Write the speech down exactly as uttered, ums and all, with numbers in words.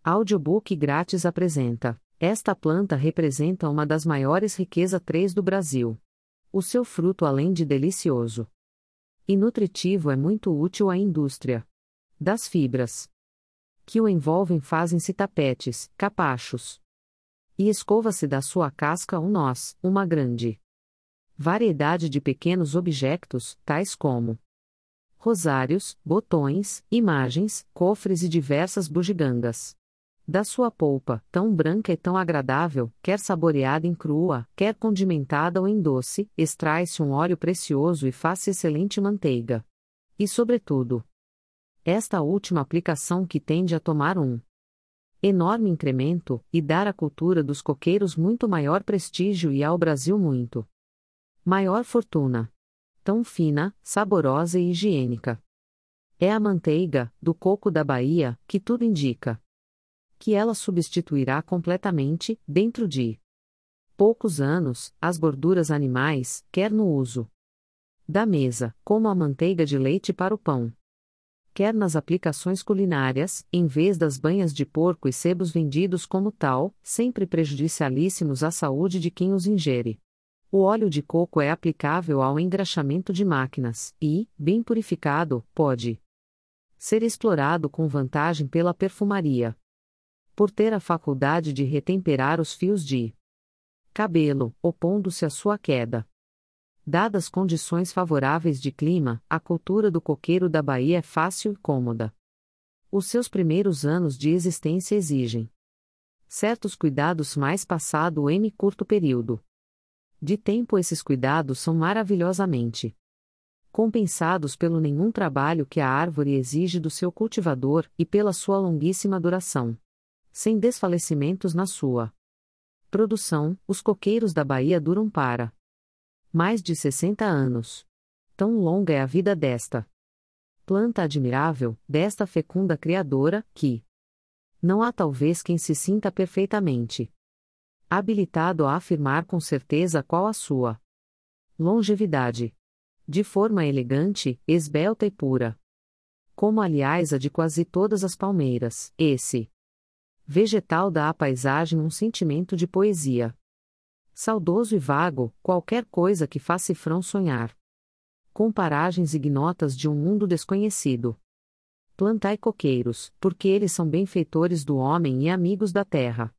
Audiobook grátis apresenta. Esta planta representa uma das maiores riquezas três do Brasil. O seu fruto, além de delicioso e nutritivo, é muito útil à indústria das fibras que o envolvem, fazem-se tapetes, capachos e escova-se da sua casca um nós, uma grande variedade de pequenos objetos, tais como rosários, botões, imagens, cofres e diversas bugigangas. Da sua polpa, tão branca e tão agradável, quer saboreada em crua, quer condimentada ou em doce, extrai-se um óleo precioso e faz-se excelente manteiga. E, sobretudo, esta última aplicação que tende a tomar um enorme incremento, e dar à cultura dos coqueiros muito maior prestígio e ao Brasil muito maior fortuna. Tão fina, saborosa e higiênica é a manteiga, do coco da Bahia, que tudo indica que ela substituirá completamente, dentro de poucos anos, as gorduras animais, quer no uso da mesa, como a manteiga de leite para o pão, quer nas aplicações culinárias, em vez das banhas de porco e sebos vendidos como tal, sempre prejudicialíssimos à saúde de quem os ingere. O óleo de coco é aplicável ao engraxamento de máquinas e, bem purificado, pode ser explorado com vantagem pela perfumaria, por ter a faculdade de retemperar os fios de cabelo, opondo-se à sua queda. Dadas condições favoráveis de clima, a cultura do coqueiro da Bahia é fácil e cômoda. Os seus primeiros anos de existência exigem certos cuidados, mais passado em curto período de tempo esses cuidados são maravilhosamente compensados pelo nenhum trabalho que a árvore exige do seu cultivador, e pela sua longuíssima duração. Sem desfalecimentos na sua produção, os coqueiros da Bahia duram para mais de sessenta anos. Tão longa é a vida desta planta admirável, desta fecunda criadora, que não há talvez quem se sinta perfeitamente habilitado a afirmar com certeza qual a sua longevidade. De forma elegante, esbelta e pura, como aliás a de quase todas as palmeiras, esse vegetal dá à paisagem um sentimento de poesia saudoso e vago, qualquer coisa que faça Cifrão sonhar com paragens ignotas de um mundo desconhecido. Plantai coqueiros, porque eles são benfeitores do homem e amigos da terra.